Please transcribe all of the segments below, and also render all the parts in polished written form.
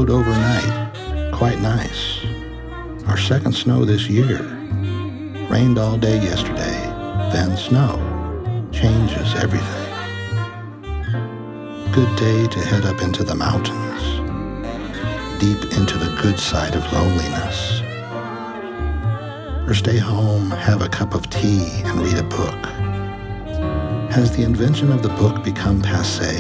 snowed overnight. Quite nice. Our second snow this year. Rained all day yesterday, then snow. Changes everything. Good day to head up into the mountains, deep into the good side of loneliness. Or stay home, have a cup of tea, and read a book. Has the invention of the book become passé?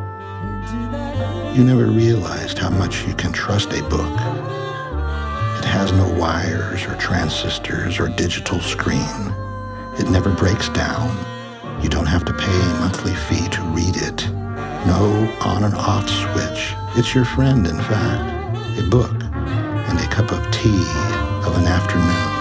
You never realized how much you can trust a book. It has no wires or transistors or digital screen. It never breaks down. You don't have to pay a monthly fee to read it. No on and off switch. It's your friend, in fact. A book and a cup of tea of an afternoon.